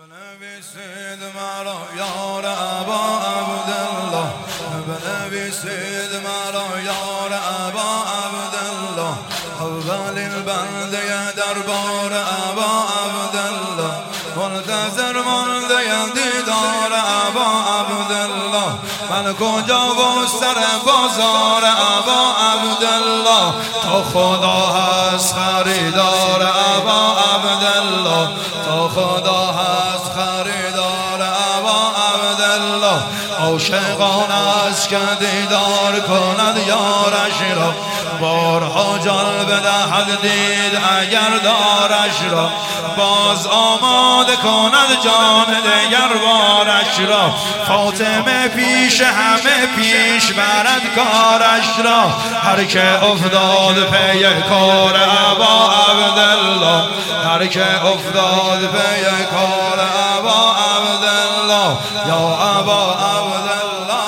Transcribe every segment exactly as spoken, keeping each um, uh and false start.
بنویسید مرا یار ابا عبدالله، بنویسید مرا یار ابا عبدالله، اولین بنده دربار ابا عبدالله، منتظر مانده دیدار ابا عبدالله. من کجا و سر بازار ابا عبدالله، تا خدا هست خریدار ابا عبدالله، تا خدا هست خریدار ابا عبدالله. عاشقان است که دیدار کند یارش را، بارها جان بدهد دید اگر دارش را، باز آماده کند جان دگر بارش را. فاطمه پیش همه پیش برد کارش را، هر که افتاد پی کار ابا عبدالله، هر که افتاد پی کار ابا عبدالله. یا ابا عبدالله،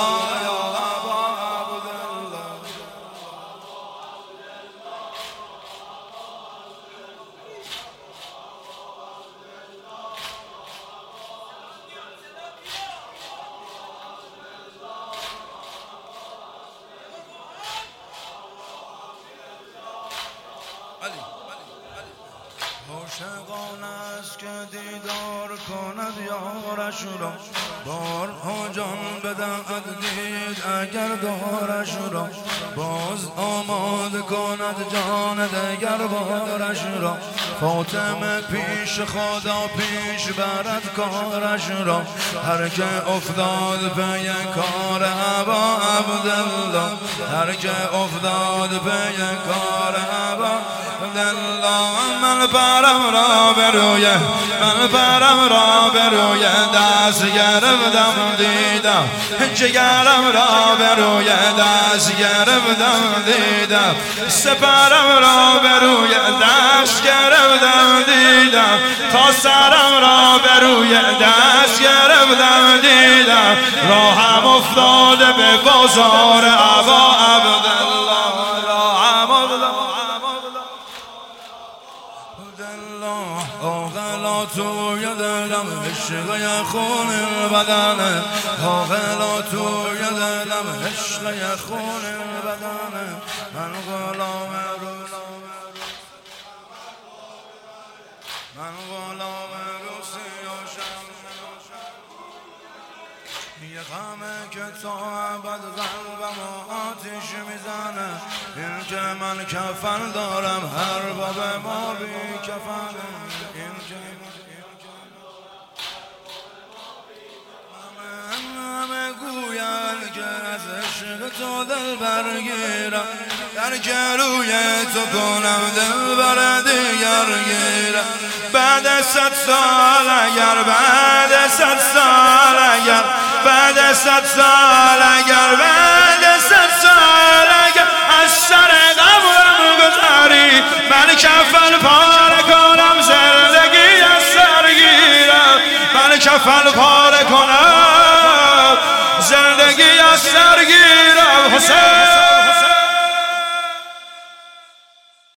عاشقان است که دیدار کند یارش را، بارها جان بدهد دید اگر دارش را، باز آماده کند جان دگر بارش را. فاطمه پیش خدا پیش برد کارش را، هر که افتاد پی کار ابا عبدالله، هر که افتاد پی کار ابا عبدالله. من پرم را به روی من پرم را به روی دست گرفتم دیدم، جگرم را به روی دست گرفتم دیدم، سپرم را به روی دست گرفتم دیدم، تا سرم را به روی دست گرفتم دیدم. راهم افتاده به بازار ابا عبدالله، راهم افتاده آغلا توی دلم عشق خون بدنه، آغلا توی دلم عشق خون بدنه. من غلام روز من غلام روزی آشم، یه غمه که تا ابد قلبم آتیش میزنه. این که من کفن دارم هر باب ما بی کفنه، این که همه گوید که از عشق تو دل برگیرم، در که روی تو کنم دل بر دیگر گیرم. بعد صد سال اگر بعد صد سال اگر بعد صد سال اگر بعد صد سال اگر از سر قبرم گذاری، من کفن پاره کنم زندگی از سر گیرم، من کفن پاره کنم زندگی از سر گیرم. حسین